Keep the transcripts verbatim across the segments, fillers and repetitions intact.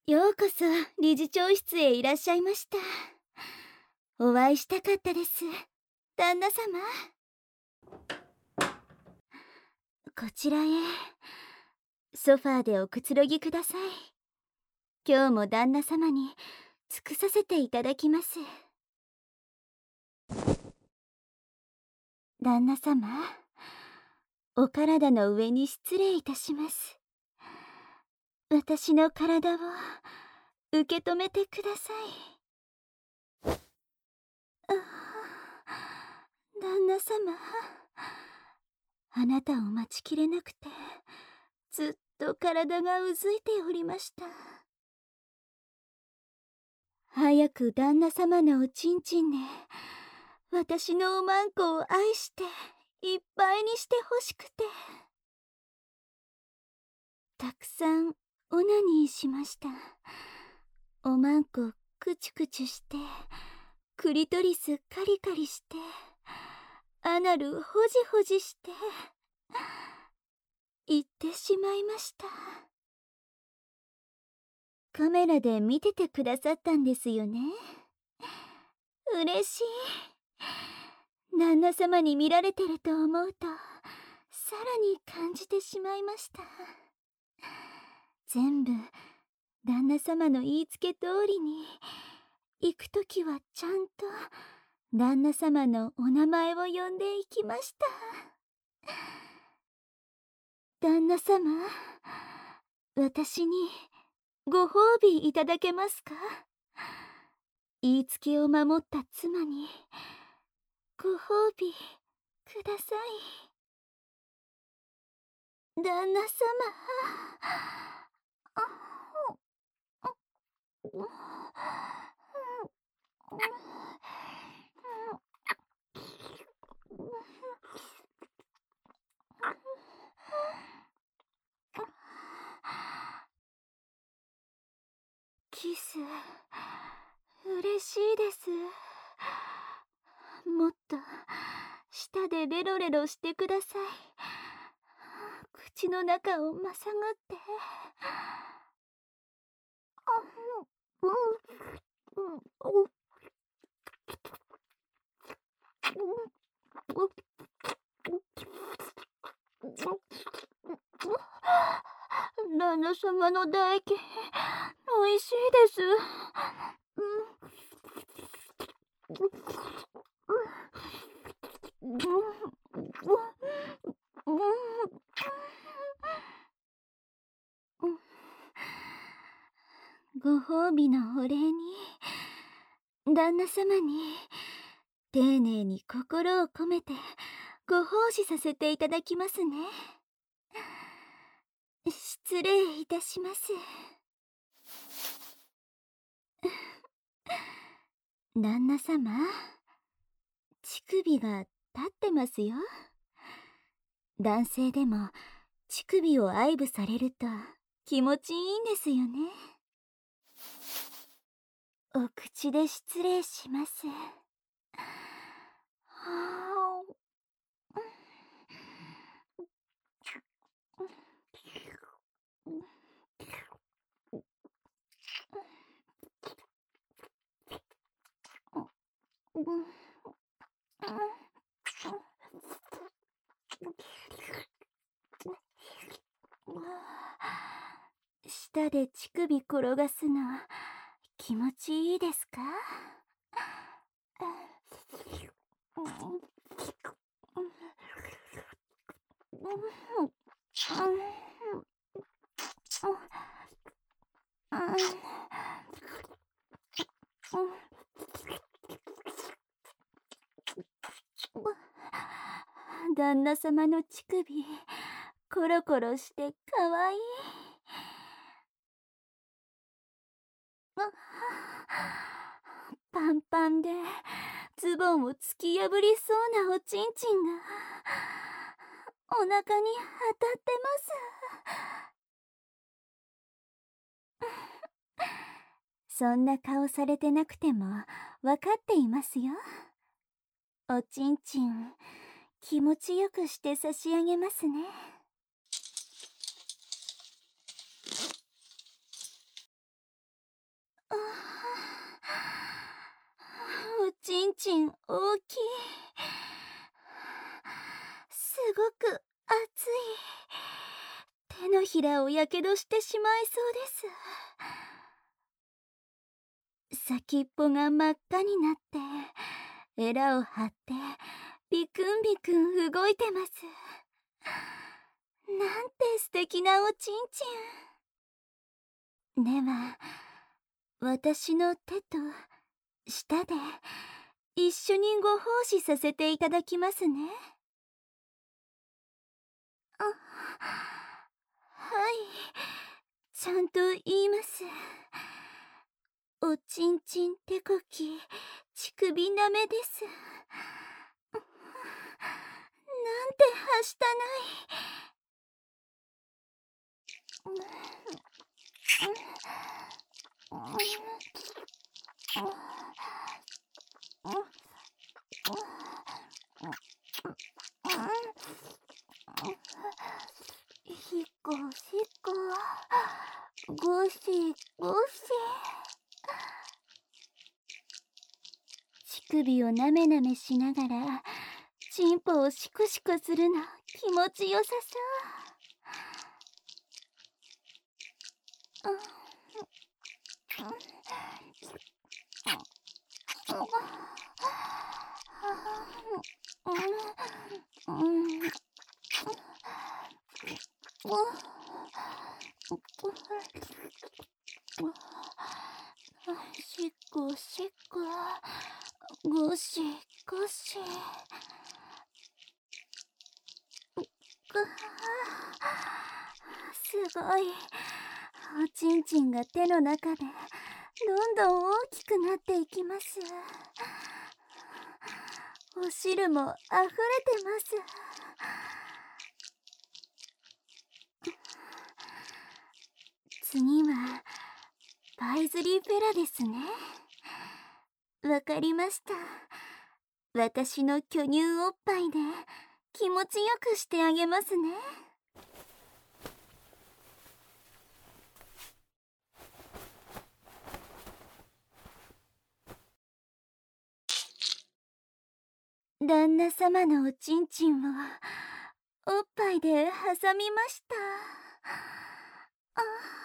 ようこそ理事長室へいらっしゃいました。お会いしたかったです、旦那様。こちらへ。ソファーでおくつろぎください。今日も旦那様に尽くさせていただきます。旦那様、お体の上に失礼いたします。私の体を受け止めてください。ああ、旦那様、あなたを待ちきれなくてずっと体がうずいておりました。早く旦那様のおちんちんで私のおまんこを愛していっぱいにしてほしくて、たくさんオナニーしました。おまんこクチュクチュして、クリトリスカリカリして、アナルホジホジして言ってしまいました。カメラで見ててくださったんですよね。嬉しい。旦那様に見られてると思うとさらに感じてしまいました。全部旦那様の言いつけ通りに、行くときはちゃんと旦那様のお名前を呼んでいきました。旦那様、私にご褒美いただけますか？言いつけを守った妻にご褒美ください。旦那様。キス嬉しいです。もっと舌でレロレロしてください。口の中をまさぐって。旦那様の唾液おいしいです。ご褒美のお礼に旦那様に丁寧に心を込めてご奉仕させていただきますね。失礼いたします。旦那様、乳首が立ってますよ。男性でも乳首を愛撫されると気持ちいいんですよね。お口で失礼します。舌で乳首転がすの気持ちいいですか？旦那様の乳首コロコロしてかわいい。パンパンでズボンを突き破りそうなおちんちんがお腹に当たってます。そんな顔されてなくてもわかっていますよ。おちんちん気持ちよくして差し上げますね。 手のひらをやけどしてしまいそうです。先っぽが真っ赤になってエラを張ってビクンビクン動いてます。なんて素敵なおちんちん。では私の手と舌で一緒にご奉仕させていただきますね。あ、はい、ちゃんと言います。おちんちん手こき乳首なめです。なんてはしたないひこひこごしごし。乳首をなめなめしながらチンポをシコシコするの気持ちよさそう。しこしこごしごし。すごい。おちんちんが手の中でどんどん大きくなっていきます。お汁もあふれてます。次はパイズリーフェラですね。わかりました。私の巨乳おっぱいで気持ちよくしてあげますね。旦那様のおちんちんをおっぱいで挟みました。あ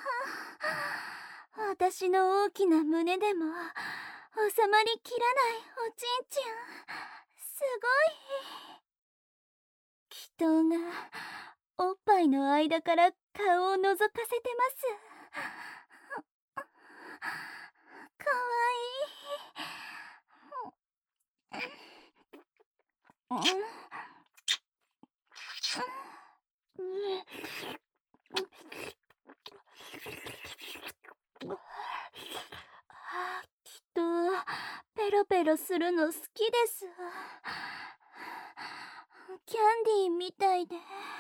あ、私の大きな胸でも収まりきらないおちんちん。すごい。祈祷がおっぱいの間から顔を覗かせてます。かわいい。きっとペロペロするの好きです。キャンディーみたいで。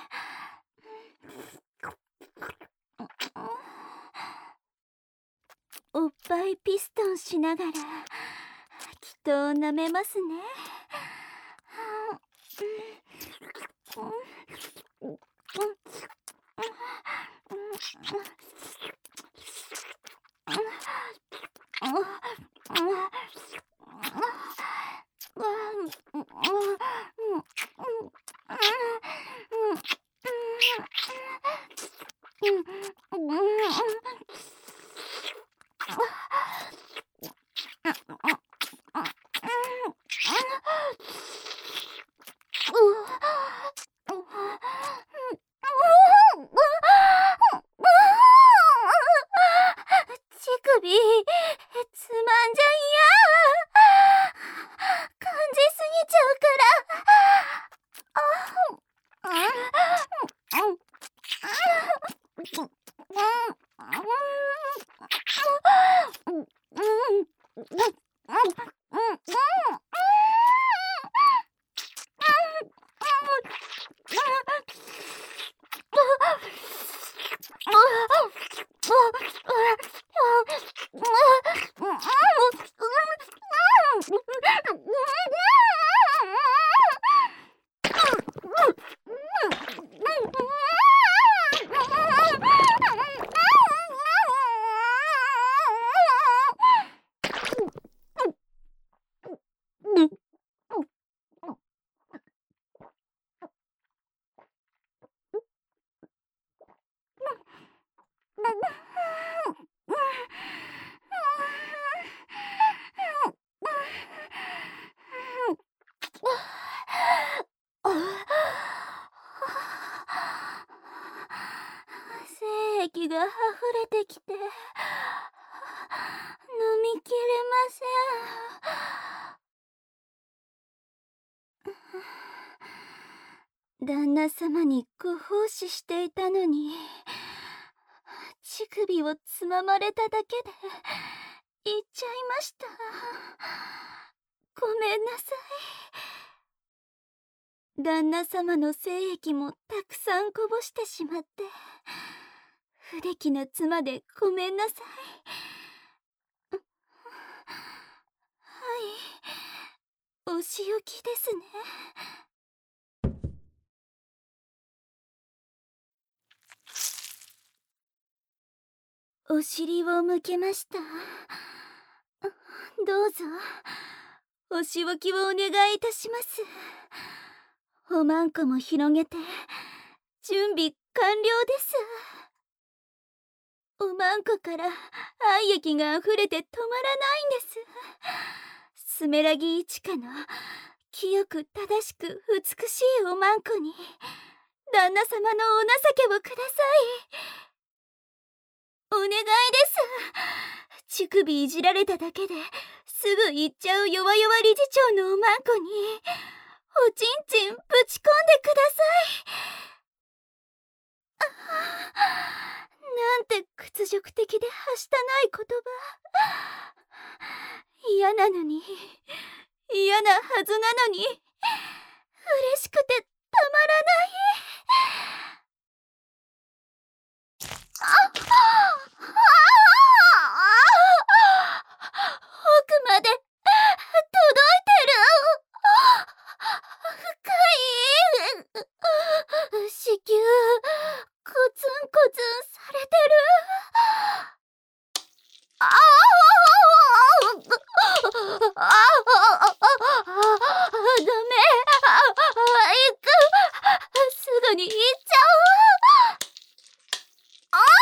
おっぱいピストンしながらきっと舐めますね。乳首つまんじゃいや。感じすぎちゃうから液が溢れてきて飲みきれません。旦那様にご奉仕していたのに、乳首をつままれただけで言っちゃいました。ごめんなさい。旦那様の精液もたくさんこぼしてしまって、不出来な妻でごめんなさい。はい、お仕置きですね。お尻を向けました。どうぞお仕置きをお願いいたします。おまんこも広げて準備完了です。おまんこから愛液があふれて止まらないんです。スメラギ一家の清く正しく美しいおまんこに旦那様のお情けをください。お願いです。乳首いじられただけですぐ行っちゃう弱々理事長のおまんこにおちんちんぶち込んでください。なんて屈辱的ではしたない言葉。嫌なのに嫌なはずなのに嬉しくてたまらない。あっ、奥まで届いてる。深い子宮コツンコツンされてる。ああああダメ。行く。すぐに行っちゃう。ああ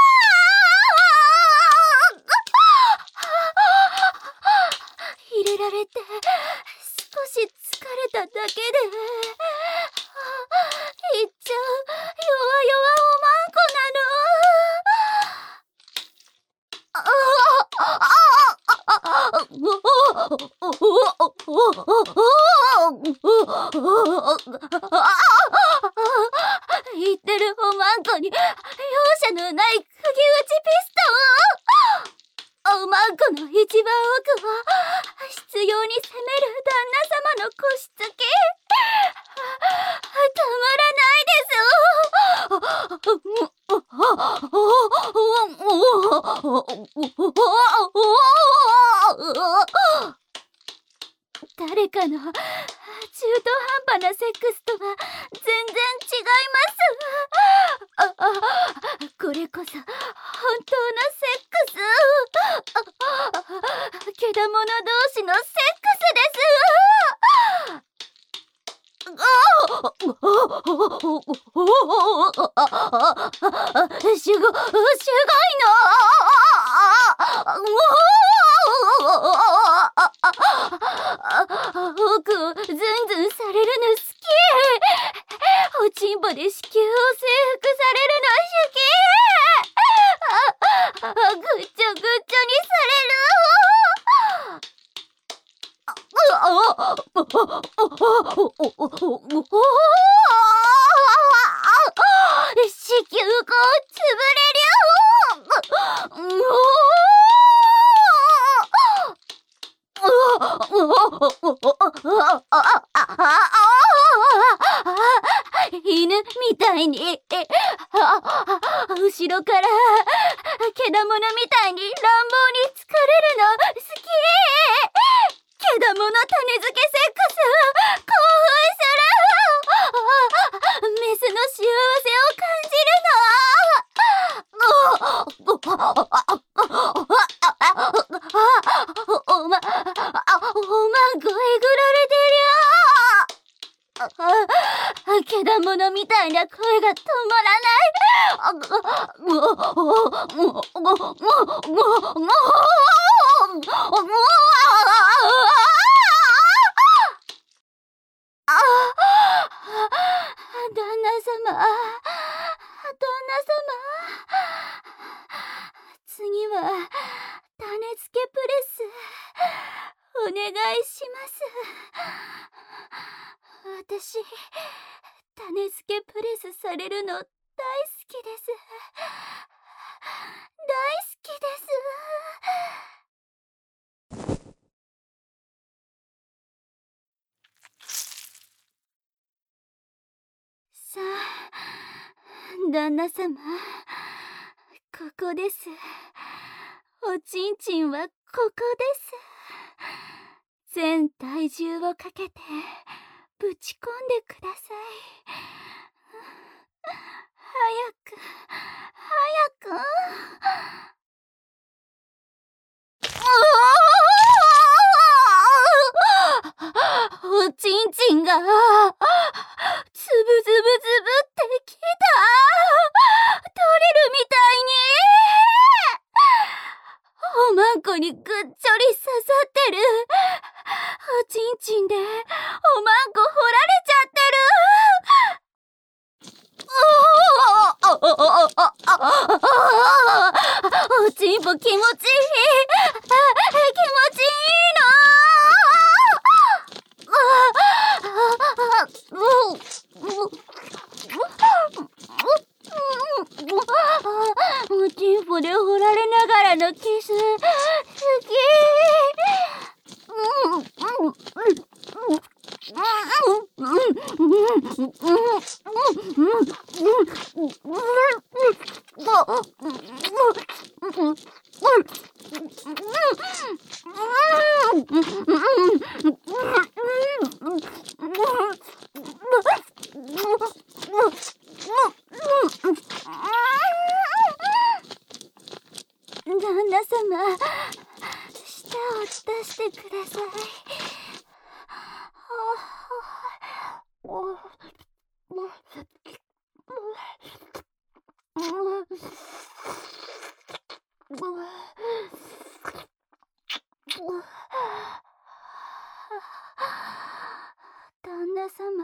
入れられて少し疲れただけで行っちゃう弱々おまんこなの。言ってるおまんこに容赦のない釘打ちピストン。おまんこの一番奥は執拗に攻める旦那様の腰つき。たまらないです。誰かの中途半端なセックスとは全然違います。ああこれこそ本当のセックス。けだもの同士のセックスです。すご、すごいの。奥をズンズンされるの好き。おちんぽで子宮を征服されるの好き。ぐっちょぐっちょにされる。子宮口つぶれりゅ犬みたいに後ろからけだものみたいに乱暴に疲れるの好き。けだもの種付けセックス興奮する。メスの幸せを感じるの。おま、おまんこえぐられてりゃ。けだものみたいな声が止まらない。旦那様、旦那様。 願いします。私、種付けプレスされるの大好きです。大好きです。さあ、旦那様、ここです。おちんちんはここです。全体重をかけてぶち込んでください。早く早く。おちんちんがつぶつぶつぶってきた。取れるみたいに。おまんこにぐっちょり刺さってる。おちんちんでおまんこ掘られちゃってる。おちんぽ気持ちいい。気持ちいいの。おちんぽで掘られながらのキス好き。旦那様、舌を出してください。旦那様、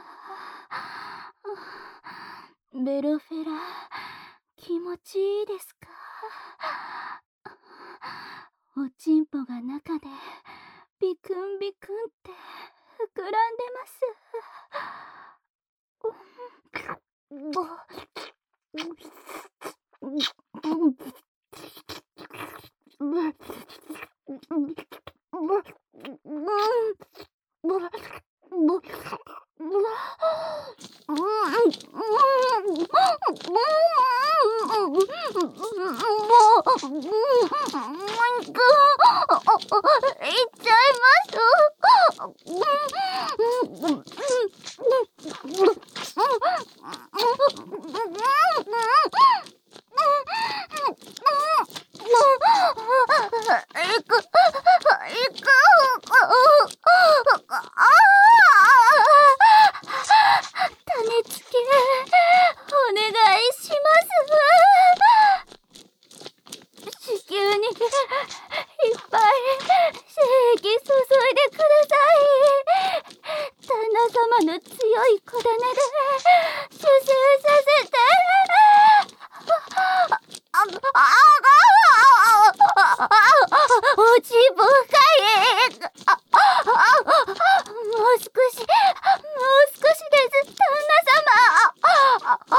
ベロフェラ気持ちいいですか？おちんぽが中でビクンビクンって膨らんでます。種付けお願いします。子宮にいっぱい精液注いでください。旦那様の強い子種で出生させて。おちんぽ深い。もう少しもう少しです、旦那様。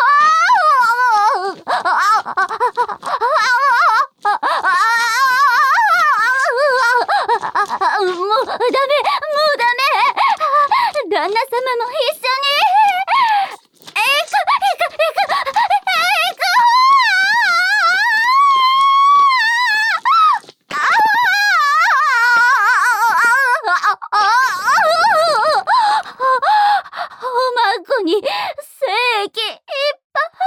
もうダメ、もうダメ。旦那様も一緒に。えくえくえくえく。おまんこに精液いっぱい。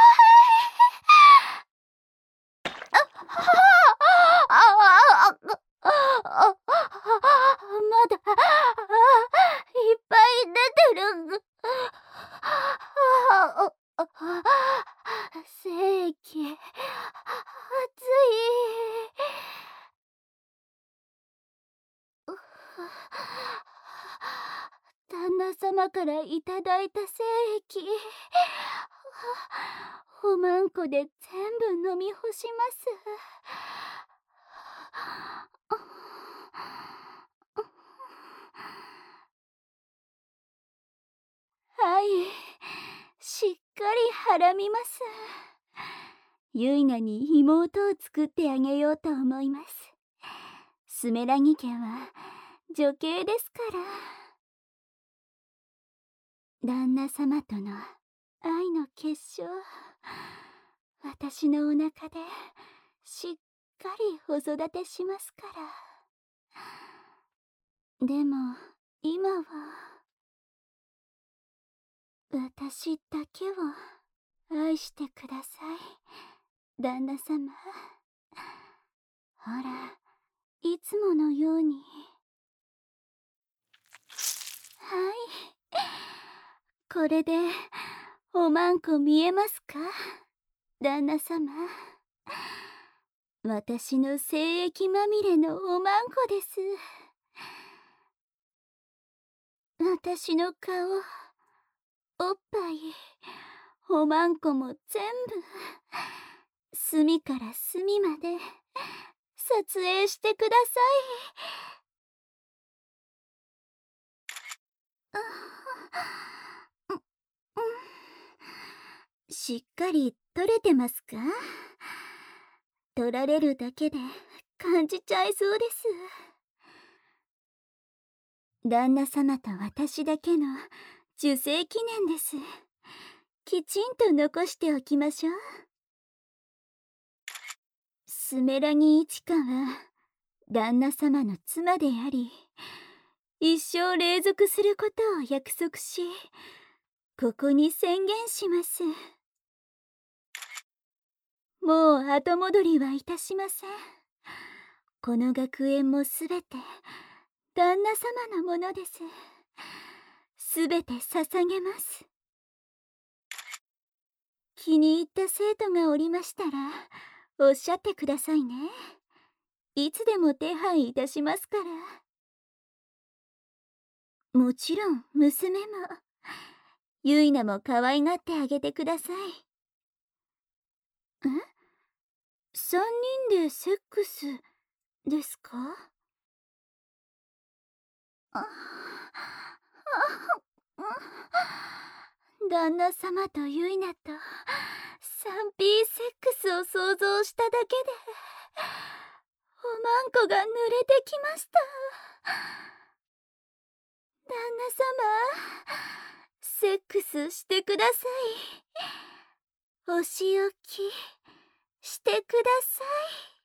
まだいっぱい出てる。精液熱い。旦那様からいただいた精液、おまんこで全部飲み干します。 はい、しっかりはらみます。ゆいなに妹を作ってあげようと思います。スメラギ家は女系ですから。旦那様との愛の結晶、私のお腹でしっかりお育てしますから。でも今は私だけを愛してください、旦那様。ほら、いつものように。はい、これでおまんこ見えますか、旦那様。私の精液まみれのおまんこです。私の顔、おっぱい、おまんこも全部隅から隅まで撮影してください。う、うん、しっかり撮れてますか？撮られるだけで感じちゃいそうです。旦那様と私だけの受精記念です。きちんと残しておきましょう。スメラギイチカは旦那様の妻であり、一生隷属することを約束し、ここに宣言します。もう後戻りはいたしません。この学園もすべて旦那様のものです。すべて捧げます。気に入った生徒がおりましたらおっしゃってくださいね。いつでも手配いたしますから。もちろん娘もゆいなも可愛がってあげてください。え？三人でセックスですか？ああ、旦那様とゆいなと スリーピー セックスを想像しただけでおまんこが濡れてきました。旦那様、セックスしてください。お仕置きしてください。